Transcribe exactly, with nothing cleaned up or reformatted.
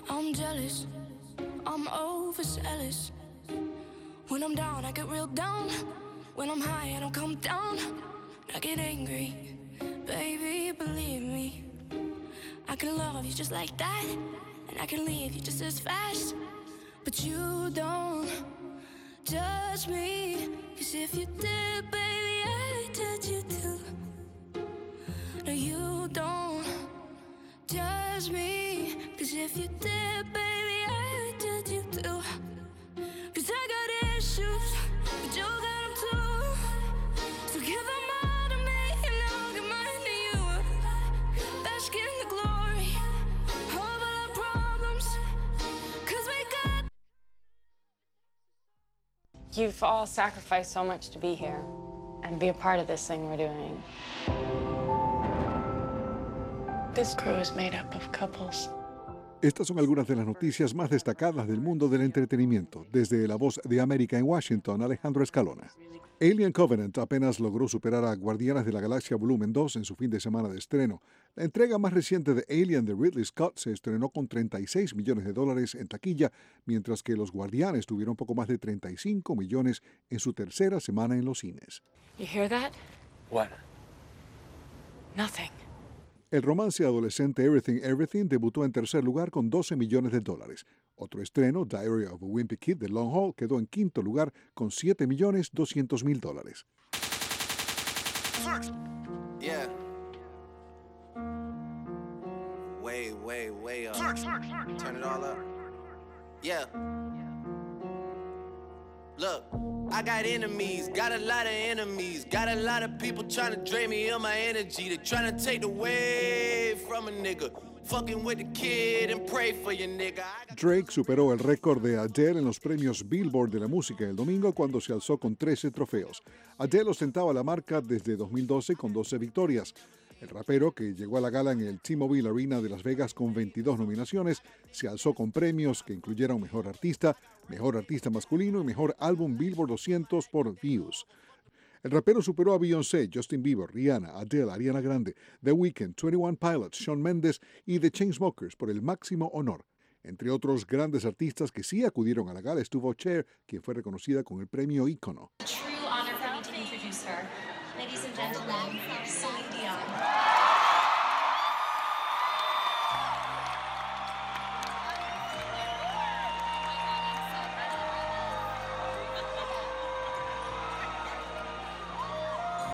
I'm jealous, I'm overzealous. When I'm down, I get real down. When I'm high, I don't come down. I get angry, baby, believe me. I can love you just like that, and I can leave you just as fast. But you don't judge me, 'cause if you did, baby, I judge you too. No, you don't judge me, 'cause if you did, baby, I judge you too. 'Cause I got issues, but you got them too. So give them all to me, and I'll give mine to you. Bask in the glory of all our problems, 'cause we got. You've all sacrificed so much to be here and be a part of this thing we're doing. This crew is made up of couples. Estas son algunas de las noticias más destacadas del mundo del entretenimiento. Desde La Voz de América en Washington, Alejandro Escalona. Alien Covenant apenas logró superar a Guardianes de la Galaxia Volumen dos en su fin de semana de estreno. La entrega más reciente de Alien de Ridley Scott se estrenó con treinta y seis millones de dólares en taquilla, mientras que Los Guardianes tuvieron poco más de treinta y cinco millones en su tercera semana en los cines. You hear that? What? Nothing. El romance adolescente Everything Everything debutó en tercer lugar con doce millones de dólares. Otro estreno, Diary of a Wimpy Kid de Long Haul, quedó en quinto lugar con siete millones doscientos mil dólares. Yeah. Way, way, way up. Turn it all up. Yeah. Look, I got enemies, got a lot of enemies, got a lot of people trying to drain me of my energy. They trying to take away from a nigga. Fucking with the kid and pray for your nigga. Drake superó el récord de Adele en los premios Billboard de la música el domingo cuando se alzó con trece trofeos. Adele ostentaba la marca desde dos mil doce con doce victorias. El rapero, que llegó a la gala en el T-Mobile Arena de Las Vegas con veintidós nominaciones, se alzó con premios que incluyeron Mejor Artista, Mejor Artista Masculino y Mejor Álbum Billboard doscientos por Views. El rapero superó a Beyoncé, Justin Bieber, Rihanna, Adele, Ariana Grande, The Weeknd, twenty-one Pilots, Shawn Mendes y The Chainsmokers por el máximo honor. Entre otros grandes artistas que sí acudieron a la gala estuvo Cher, quien fue reconocida con el premio Ícono. True honor for me to introduce her. Ladies and gentlemen, Celine Dion.